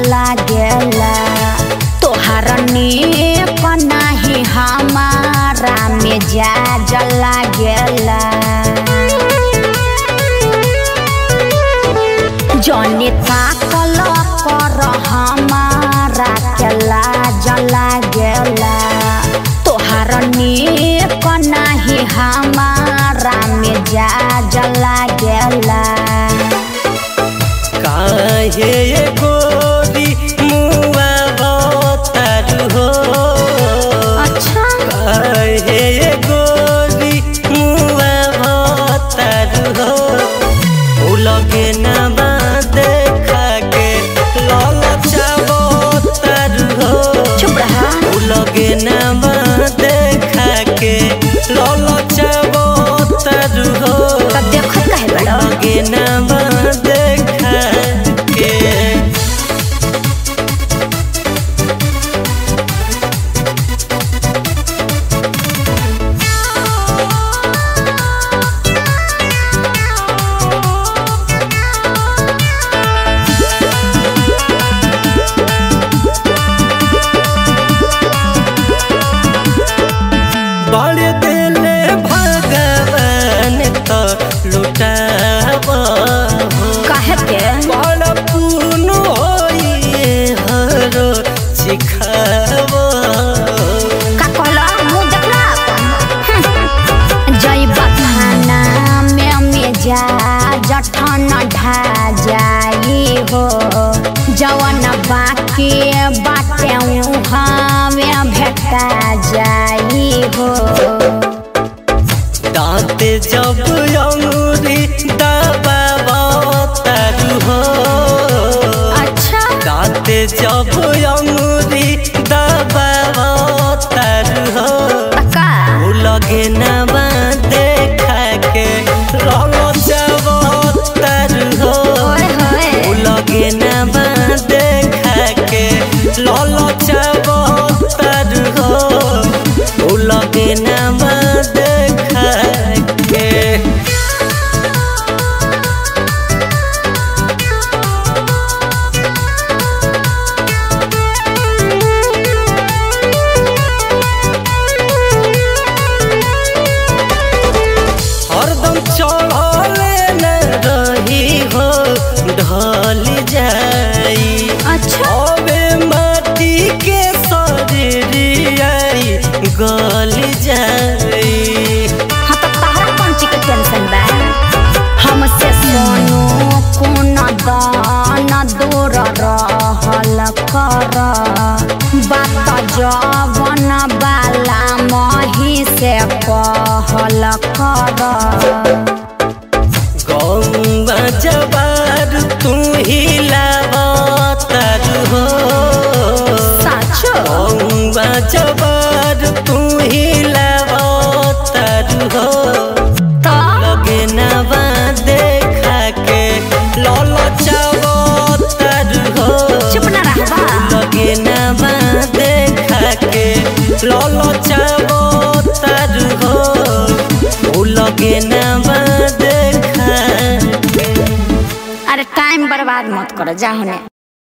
लागेला तोहार नेक नाही हमारा मिजाज लागेला जौनी ताकल कर हमारा के लाज लागेला तोहार नेक नाही हमारा मिजाज लागेला काहे गोरी मुआ बतारू हो अच्छा काहे गोरी मुआ बतारू हो उलगे ना बादे खाके ललचा बतारू हो चुप रहा उलगे ना बादे खाके ललचा बतारू हो तब देखत काहे बड़ो उलगे ना बादे बड़े दिले भगवान तो लुटाब काहे के बड़ पून होइए हरो सिखाब का कहला मुंह देखला अपन जई बखाना में जा जठन ढा जाई हो जवन बाकी बाटे हमें भेटा जाई हो दांत जब अंगूरी दबावतारू हो अच्छा दांत जब अंगूरी दबावतारू हो का लगे ना बादे खाके ललचावतारू हो ओए होए लगे ना बादे खाके ललचावतारू हो लगे ना बादे खाके हरदम चढ़ले न रही हो ढल जाई अच्छा अबे माटी के शरीरियाई गल जाई हाँ तो तहरा कौन चीज के टेंशन बा हमसे सोनू कोन दान दूर रहल कर बात जवन बाला मही से कहल कर गौवा जबार तू ही लावतारू हो साचो गौवा जबार तू ही लावतारू हो तो लगे ना बादे खाके ललचावतारू हो चुप ना रहबा लगे ना बादे खाके ललचावतारू हो लगे ना बादे खाके अरे टाइम बर्बाद मत करो जा होने।